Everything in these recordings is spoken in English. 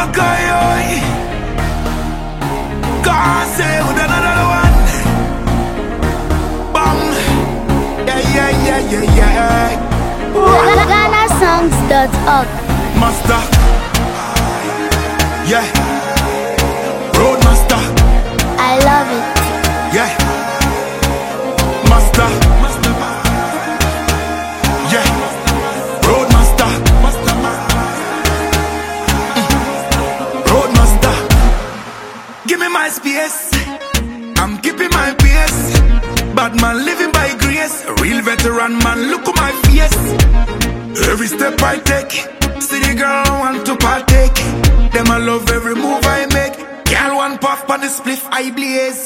Okay, oi. God say with another one. Bam. Yeah. GhanaSongs.org. Master. Yeah. Roadmaster. I love it. Yeah. Master. Yeah. Roadmaster. Roadmaster. Give me my space. I'm keeping my pace. Bad man living by grace. A real veteran man, look at my face. Every step I take, see the girl want to partake. Them I love every move I make. Girl one puff on the spliff I blaze.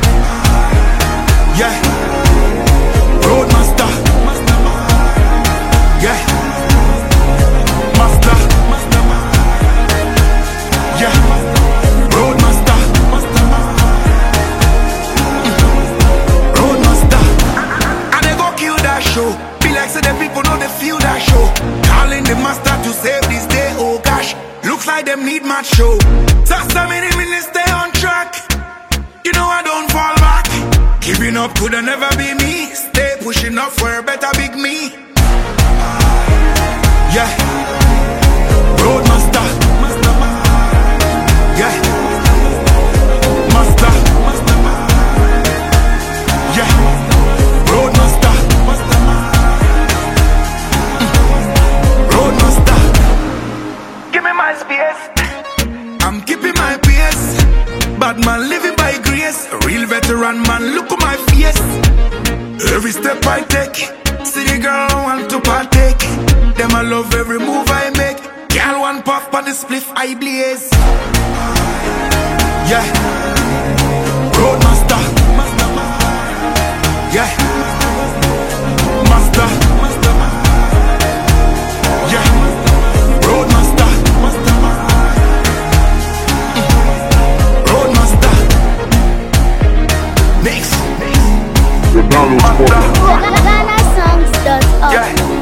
Yeah. Roadmaster. Yeah. Master. Yeah. Roadmaster. Roadmaster. And they go kill that show. Be like say the people know they feel that show. Calling the master to save this day, oh gosh. Looks like them need match show. Just a minute, stay on track. You know I don't fall back. Giving up could never be me. Stay pushing up for a better big me. Yeah. Roadmaster. Yeah. Master. Yeah. Roadmaster. Roadmaster. Give me my space. I'm keeping my pace. Bad man living by grace. A real veteran man, look at my face. Every step I take, see the girl want to partake. Them I love every move I make. Girl one puff on the spliff I blaze. Yeah. Roadmaster. Yeah. Master. Yeah. Roadmaster. Roadmaster. Next. GhanaSongs.org. Yeah.